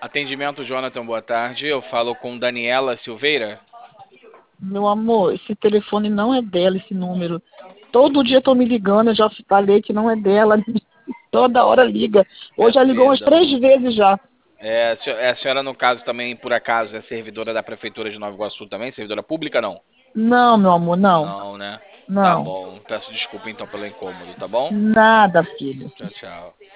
Atendimento Jonathan, boa tarde. Eu falo com Daniela Silveira. Meu amor, esse telefone não é dela, esse número. Todo dia estão me ligando, eu já falei que não é dela. Toda hora liga. Hoje Peço já ligou umas três perdão. vezes já. A senhora, no caso, também, por acaso, é servidora da Prefeitura de Nova Iguaçu também? Servidora pública, não? Não, meu amor, não. Não, né? Tá Não. bom. Peço desculpa, então, pelo incômodo, tá bom? Nada, filho. Tchau, tchau.